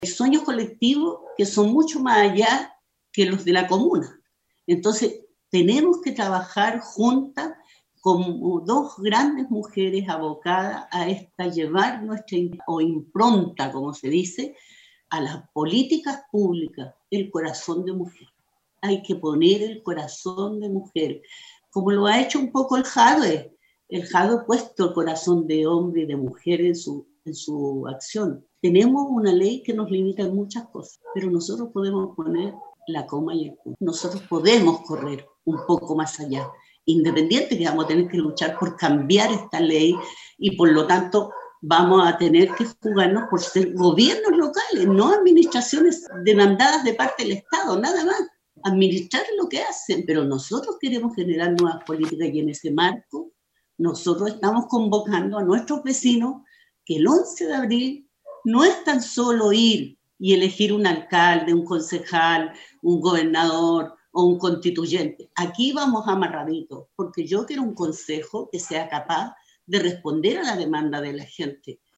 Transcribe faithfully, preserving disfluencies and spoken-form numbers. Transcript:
sueños colectivos que son mucho más allá que los de la comuna. Entonces, tenemos que trabajar juntas como dos grandes mujeres abocadas a esta, llevar nuestra o impronta, como se dice, a las políticas públicas, el corazón de mujer. Hay que poner el corazón de mujer, como lo ha hecho un poco el Jadwe. El Jadwe ha puesto el corazón de hombre y de mujer en su, en su acción. Tenemos una ley que nos limita en muchas cosas, pero nosotros podemos poner la coma y el punto. Nosotros podemos correr un poco más allá, independiente que vamos a tener que luchar por cambiar esta ley y por lo tanto vamos a tener que jugarnos por ser gobiernos locales, no administraciones demandadas de parte del Estado, nada más. Administrar lo que hacen, pero nosotros queremos generar nuevas políticas y en ese marco nosotros estamos convocando a nuestros vecinos que el once de abril no es tan solo ir y elegir un alcalde, un concejal, un gobernador o un constituyente. Aquí vamos amarraditos, porque yo quiero un consejo que sea capaz de responder a la demanda de la gente.